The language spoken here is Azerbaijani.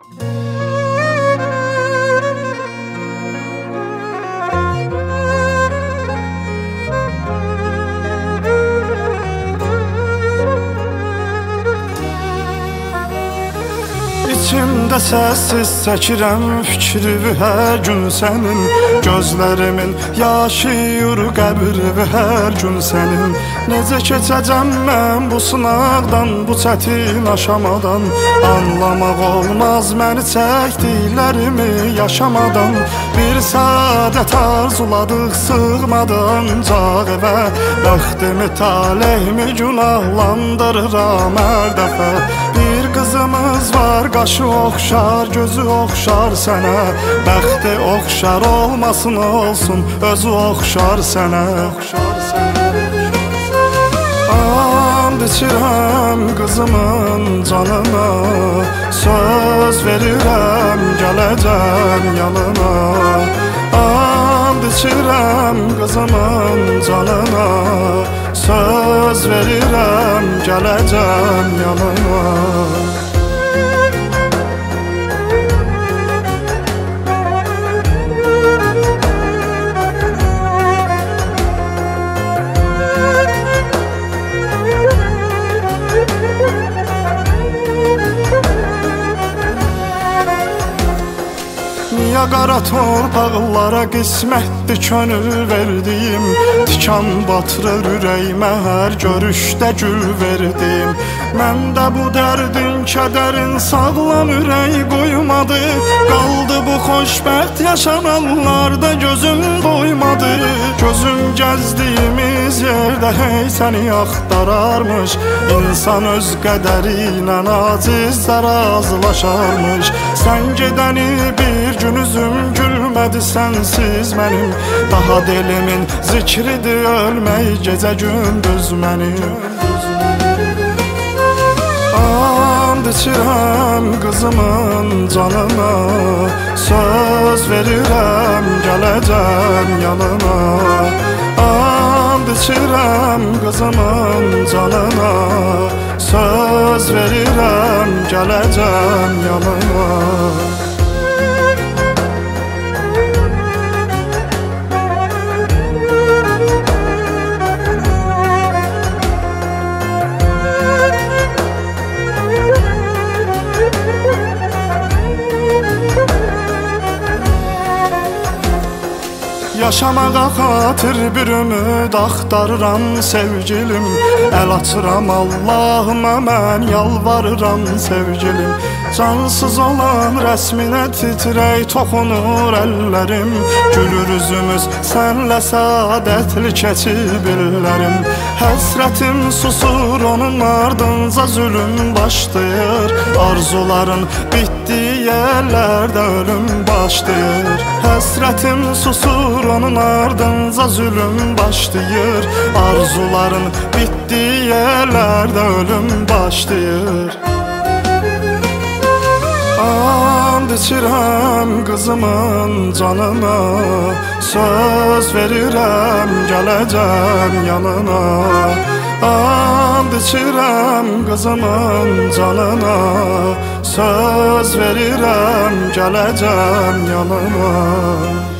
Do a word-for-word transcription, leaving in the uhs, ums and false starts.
İçimdə səssiz çəkirəm fikri hər gün sənin, gözlərimin yaşayır qəbri hər gün sənin. Necə keçəcəm mən bu sınaqdan, bu çətin aşamadan? Anlamaq olmaz məni çəkdiklərimi yaşamadan. Bir saadət arzuladıq sığmadı ancaq evə, bəxtimi talehimi günahlandırıram hər dəfə. Bir qızımız var, qaşı oxşar, gözü oxşar sənə, bəxti oxşar olmasın olsun, özü oxşar sənə. And içirəm qızımın canına, söz verirəm gələcəm yanına. And içirəm qızımın canına, söz verirəm gələcəm yanına. Niyə qara torpaqlara qismətdir könül verdiyim, tikan batırır ürəyimə hər görüşdə gül verdim. Məndə bu dərdin, kədərin sağlam ürək qoymadı, qaldı bu xoşbəxt yaşananlarda gözüm doymadı. Gözüm gəzdiyimiz yerdə hey səni axtararmış, İnsan öz qədəri ilə acizlə razılaşarmış. Sən gedəni bir gün üzüm gülmədi sənsiz mənim, daha dilimin zikridir ölmək gecə gündüz mənim. And içirəm qızımın canına, söz verirəm gələcəm yanına. And içirəm qızımın canına, söz verirəm gələcəm yanına. Yaşamağa xatir bir ümid axtarıram sevgilim, əl açıram Allahıma mən yalvarıram sevgilim. Cansız olan rəsminə titrək toxunur əllərim, gülür üzümüz sənlə səadətli keçib illərim. Həsrətim susur onun ardınca zülüm başlayır, arzuların bitdiyi yerlərdə ölüm başlayır. Həsrətim susur onun ardınca zülüm başlayır, arzuların bitdiyi yerlərdə ölüm başlayır. And içirəm qızımın canına, söz verirəm gələcəm yanına. And içirəm qızımın canına, söz verirəm gələcəm yanına.